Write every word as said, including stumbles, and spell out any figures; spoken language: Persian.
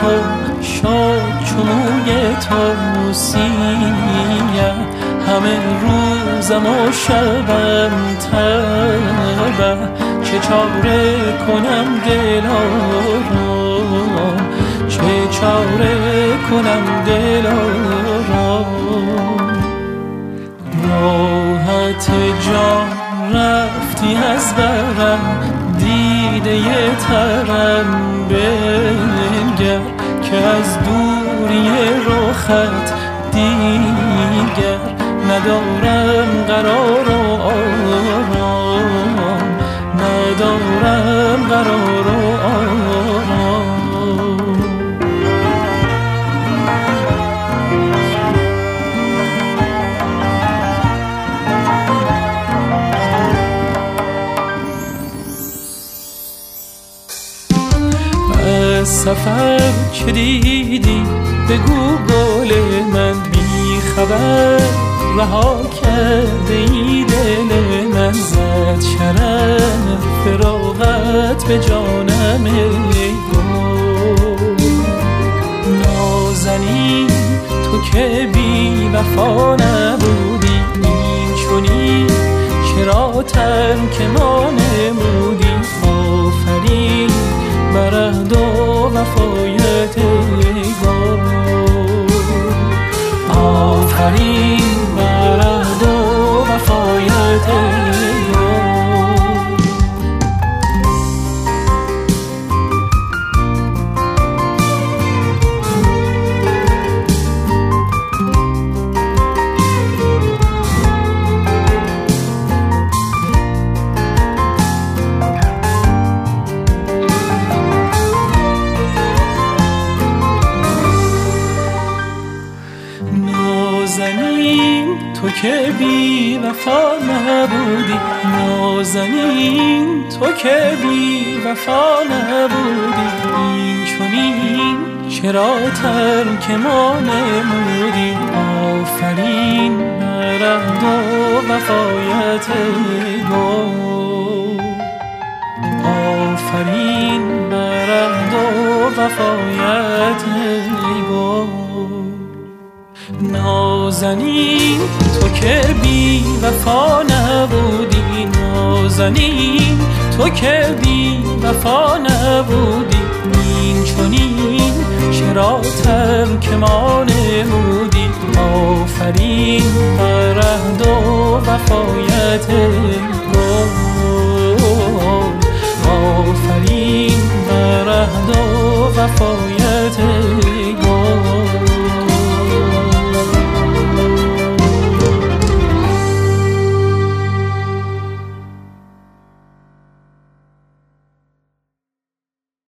تو شاد چو موی تو سیه، همه روزم و شبم تبه، چه چاره کنم دلارام، چه چاره کنم دلارام. راحت جان رفتی از برم، دیده ترم بنگر، که از دوری رخت دیگر ندارم قرار و آرام، ندارم قرار و آرام. سفر چه دیدی بگو گل من، بی خبر رها کرده ای دل من، زد شرف فراغت به جانم ای گل. نازنین تو که بی وفا نبودی، این چنین چرا ترک ما نمودی. آفرین بر عهد و وفایت ای گل، آفرین بر عهد و وفایت ای گل. نازنین تو که بی وفا نبودی، نازنین تو که بی وفا نبودی. این چنین چرا ترک ما نمودی. آفرین بر عهد و وفایت ای گل، آفرین بر عهد و وفایت ای گل. نازنین تو که بی وفا نبودی، نازنین تو که بی وفا نبودی. این چنین چرا ترک ما نمودی. آفرین بر عهد و وفایت گل، آفرین بر عهد و وفایت